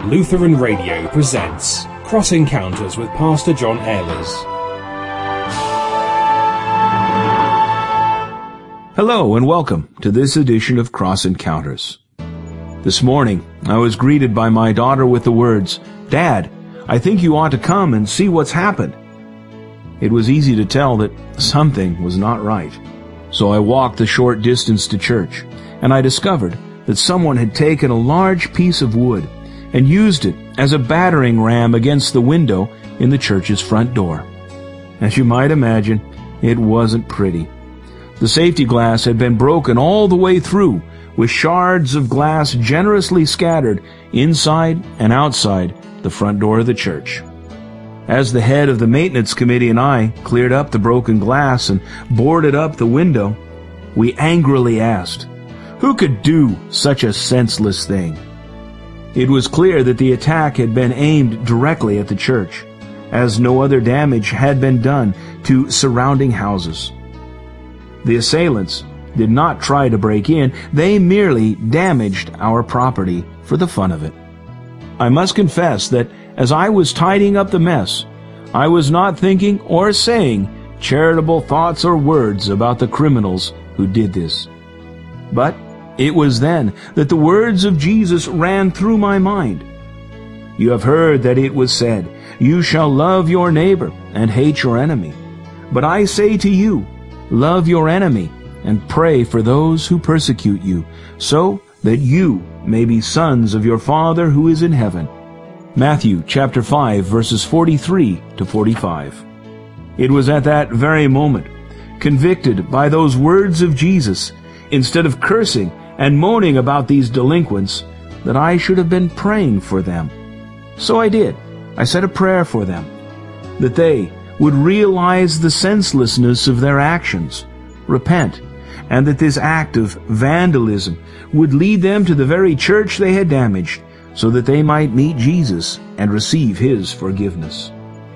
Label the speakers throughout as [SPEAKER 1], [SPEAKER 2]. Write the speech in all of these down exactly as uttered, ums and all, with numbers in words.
[SPEAKER 1] Lutheran Radio presents Cross Encounters with Pastor John Ehlers.
[SPEAKER 2] Hello and welcome to this edition of Cross Encounters. This morning, I was greeted by my daughter with the words, "Dad, I think you ought to come and see what's happened." It was easy to tell that something was not right. So I walked the short distance to church, and I discovered that someone had taken a large piece of wood and used it as a battering ram against the window in the church's front door. As you might imagine, it wasn't pretty. The safety glass had been broken all the way through, with shards of glass generously scattered inside and outside the front door of the church. As the head of the maintenance committee and I cleared up the broken glass and boarded up the window, we angrily asked, who could do such a senseless thing? It was clear that the attack had been aimed directly at the church, as no other damage had been done to surrounding houses. The assailants did not try to break in, they merely damaged our property for the fun of it. I must confess that as I was tidying up the mess, I was not thinking or saying charitable thoughts or words about the criminals who did this. But it was then that the words of Jesus ran through my mind. You have heard that it was said, "You shall love your neighbor and hate your enemy." But I say to you, love your enemy and pray for those who persecute you, so that you may be sons of your Father who is in heaven. Matthew chapter five, verses forty-three to forty-five. It was at that very moment, convicted by those words of Jesus, instead of cursing and moaning about these delinquents, that I should have been praying for them. So I did. I said a prayer for them, that they would realize the senselessness of their actions, repent, and that this act of vandalism would lead them to the very church they had damaged, so that they might meet Jesus and receive His forgiveness.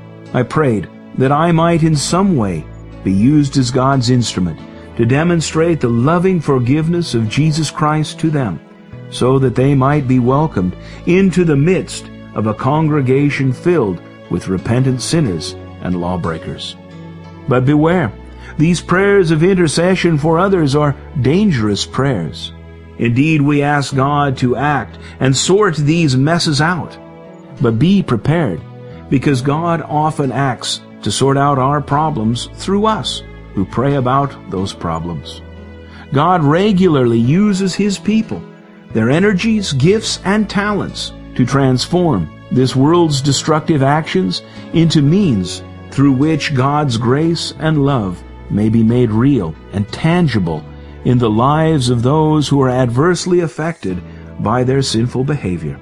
[SPEAKER 2] I prayed that I might in some way be used as God's instrument to demonstrate the loving forgiveness of Jesus Christ to them, so that they might be welcomed into the midst of a congregation filled with repentant sinners and lawbreakers. But beware, these prayers of intercession for others are dangerous prayers. Indeed, we ask God to act and sort these messes out. But be prepared, because God often acts to sort out our problems through us who pray about those problems. God regularly uses His people, their energies, gifts, and talents to transform this world's destructive actions into means through which God's grace and love may be made real and tangible in the lives of those who are adversely affected by their sinful behavior.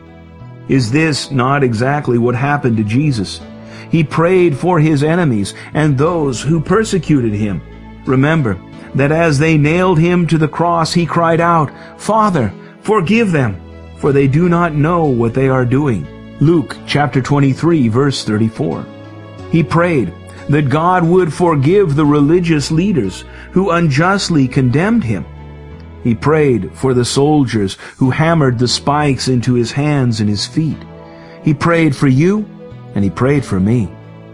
[SPEAKER 2] Is this not exactly what happened to Jesus? He prayed for His enemies and those who persecuted Him. Remember that as they nailed Him to the cross, He cried out, "Father, forgive them, for they do not know what they are doing." Luke chapter twenty-three, verse thirty-four. He prayed that God would forgive the religious leaders who unjustly condemned Him. He prayed for the soldiers who hammered the spikes into His hands and His feet. He prayed for you, and He prayed for me.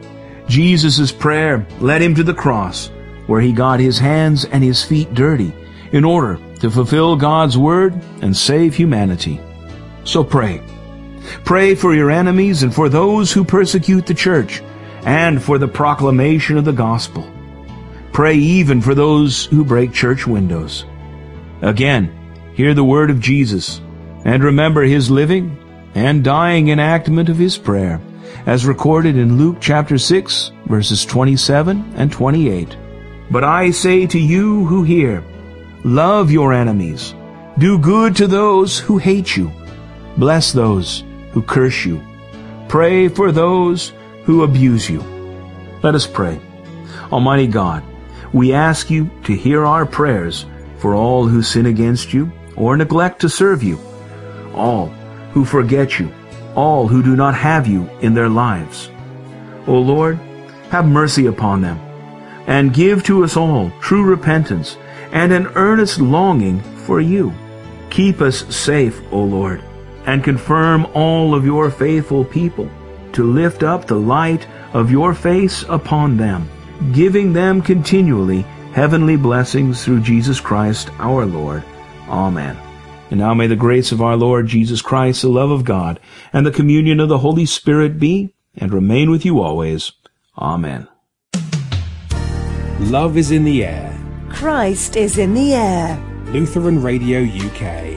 [SPEAKER 2] Jesus' prayer led Him to the cross, where He got His hands and His feet dirty in order to fulfill God's word and save humanity. So pray. Pray for your enemies and for those who persecute the church, and for the proclamation of the gospel. Pray even for those who break church windows. Again, hear the word of Jesus, and remember His living and dying enactment of His prayer, as recorded in Luke chapter six, verses twenty-seven and twenty-eight. But I say to you who hear, love your enemies, do good to those who hate you, bless those who curse you, pray for those who abuse you. Let us pray. Almighty God, we ask You to hear our prayers for all who sin against You or neglect to serve You, all who forget You, all who do not have You in their lives. O Lord, have mercy upon them, and give to us all true repentance and an earnest longing for You. Keep us safe, O Lord, and confirm all of your faithful people, to lift up the light of your face upon them, giving them continually heavenly blessings through Jesus Christ our Lord. Amen. And now may the grace of our Lord Jesus Christ, the love of God, and the communion of the Holy Spirit be and remain with you always. Amen.
[SPEAKER 1] Love is in the air.
[SPEAKER 3] Christ is in the air.
[SPEAKER 1] Lutheran Radio U K.